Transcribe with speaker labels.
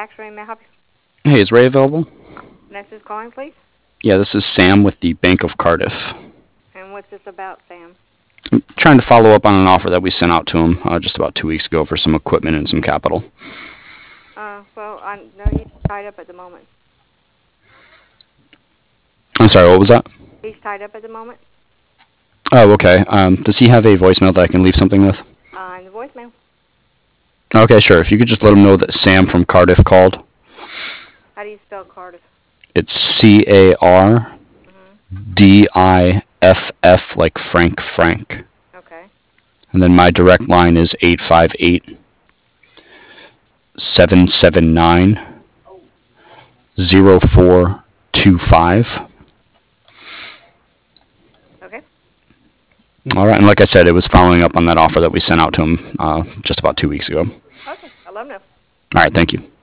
Speaker 1: manufacturing. May I help you?
Speaker 2: Hey, is Ray available?
Speaker 1: Next is calling, please.
Speaker 2: Yeah, this is Sam with the Bank of Cardiff.
Speaker 1: And what's this about, Sam?
Speaker 2: I'm trying to follow up on an offer that we sent out to him just about 2 weeks ago for some equipment and some capital.
Speaker 1: Well, I know he's tied up at the moment.
Speaker 2: I'm sorry, what was that?
Speaker 1: He's tied up at the moment.
Speaker 2: Oh, okay. Does he have a voicemail that I can leave something with?
Speaker 1: In the voicemail.
Speaker 2: Okay, sure. If you could just let him know that Sam from Cardiff called.
Speaker 1: How do you spell Cardiff?
Speaker 2: It's CARDIFF, like Frank.
Speaker 1: Okay.
Speaker 2: And then my direct line is 858-779-0425.
Speaker 1: Okay.
Speaker 2: All right, and like I said, it was following up on that offer that we sent out to him just about 2 weeks ago.
Speaker 1: Okay. I'll let him know.
Speaker 2: All right, thank you.